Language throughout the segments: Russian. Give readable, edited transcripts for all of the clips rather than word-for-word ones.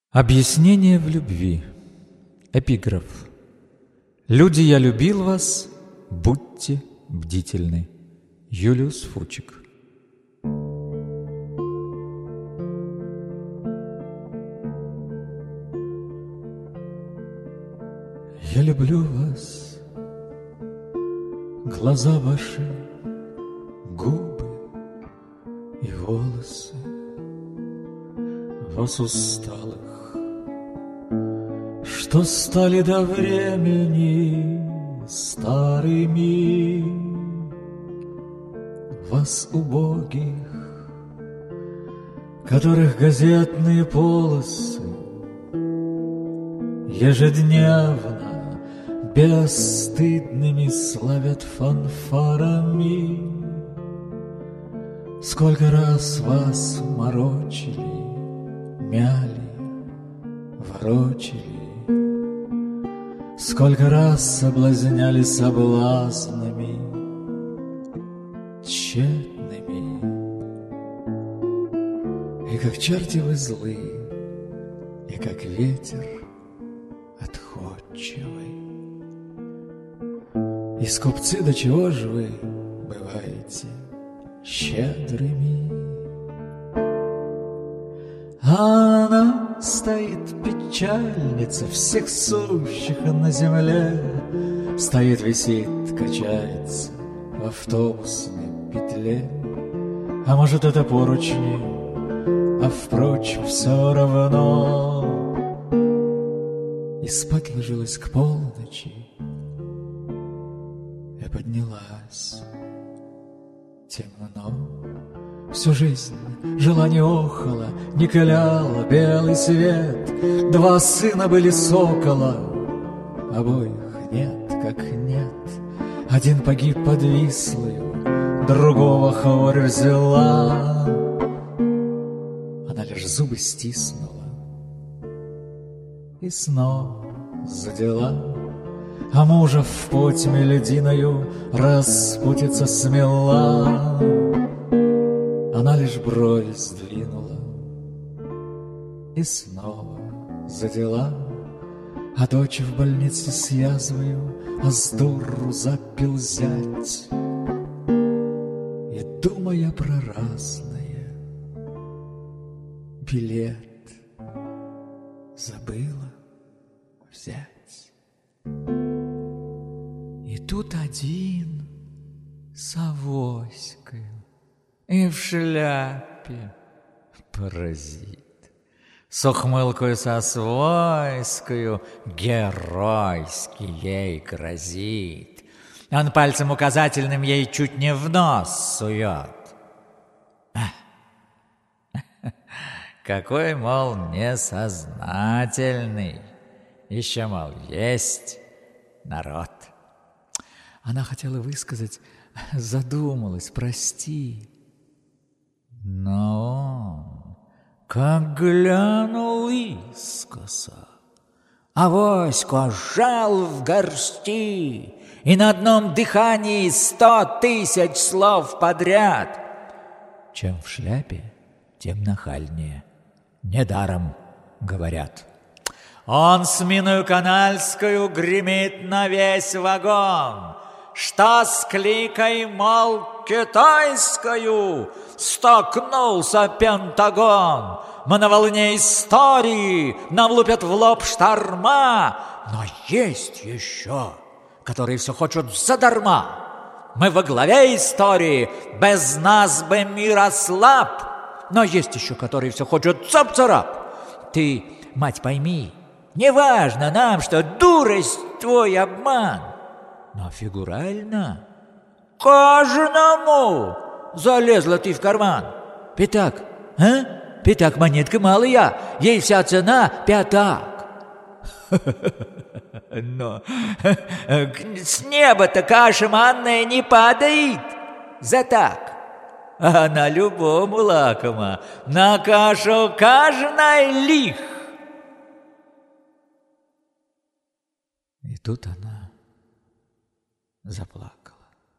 Объяснение в любви. Эпиграф. Люди, я любил вас, будьте бдительны. Юлиус Фучик. Я люблю вас, глаза ваши, губы и волосы, вас усталых, что стали до времени старыми, вас убогих, которых газетные полосы ежедневно бесстыдными славят фанфарами. Сколько раз вас морочили, мяли, ворочили, сколько раз соблазняли соблазнами тщетными. И как черти вы злы, и как ветер отходчивый. И скупцы, до чего же вы бываете щедрыми? А она стоит печальница всех сущих на земле, стоит, висит, качается в автобусной петле. А может, это поручни, а впрочем, все равно. И спать ложилась к полночи, я поднялась. Темно, всю жизнь желание охало, не каляла белый свет. Два сына были сокола, обоих нет, как нет. Один погиб под Вислою, другого хворь взяла. Она лишь зубы стиснула и снова за дела. А мужа в потьме лединою распутица смела. Она лишь брови сдвинула и снова за дела. А дочь в больнице с язвою, а с дуру запил зять. И, думая про разное, билет забыла взять. И тут один с авоською и в шляпе, паразит, с ухмылкою со свойскою геройски ей грозит. Он пальцем указательным ей чуть не в нос сует. Какой, мол, несознательный, еще, мол, есть народ. Она хотела высказать, задумалась, прости. Но он, как глянул искоса, авоську сжал в горсти и на одном дыхании 100 000 слов подряд. Чем в шляпе, тем нахальнее. Недаром говорят. Он с миною канальскую гремит на весь вагон, что с кликой, мол, китайскую столкнулся Пентагон. Мы на волне истории, нам лупят в лоб шторма, но есть еще, которые все хочут задарма. Мы во главе истории, без нас бы мир ослаб, но есть еще, которые все хочут цап-царап. Ты, мать, пойми, не важно нам, что дурость твой обман, но фигурально каждому залезла ты в карман. Пятак, а? Пятак, монетка малая, ей вся цена пятак. Но с неба-то каша манная не падает за так. А на любому лакома, на кашу каждый лих. И тут она заплакала.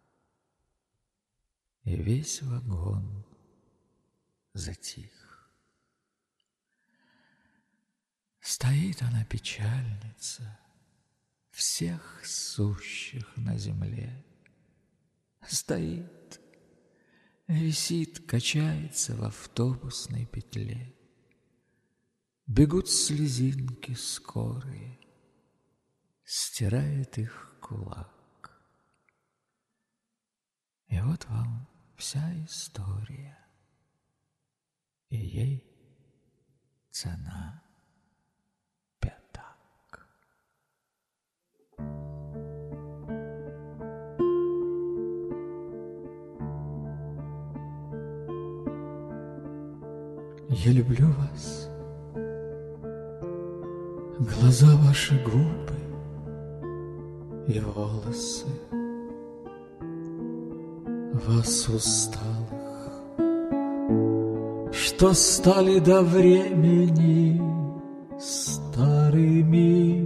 И весь вагон затих. Стоит она, печальница, всех сущих на земле. Стоит, висит, качается в автобусной петле. Бегут слезинки скорые, стирает их кулак. И вот вам вся история, и ей цена пятак. Я люблю вас, глаза ваши, губы и волосы, вас усталых, что стали до времени старыми,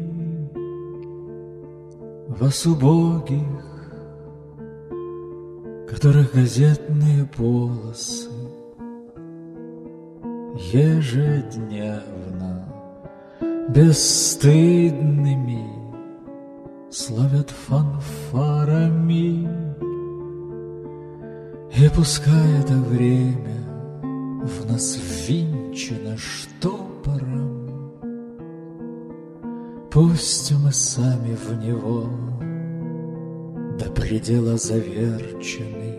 вас убогих, которых газетные полосы ежедневно бесстыдными славят фанфарами. И пускай это время в нас ввинчено штопором, пусть мы сами в него до предела заверчены,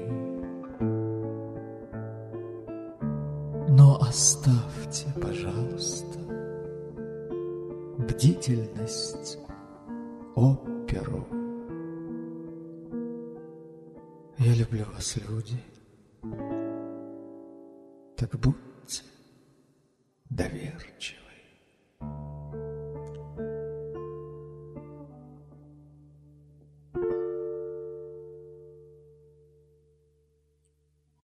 но оставьте, пожалуйста, бдительность, оперу. Я люблю вас, люди, так будьте доверчивы.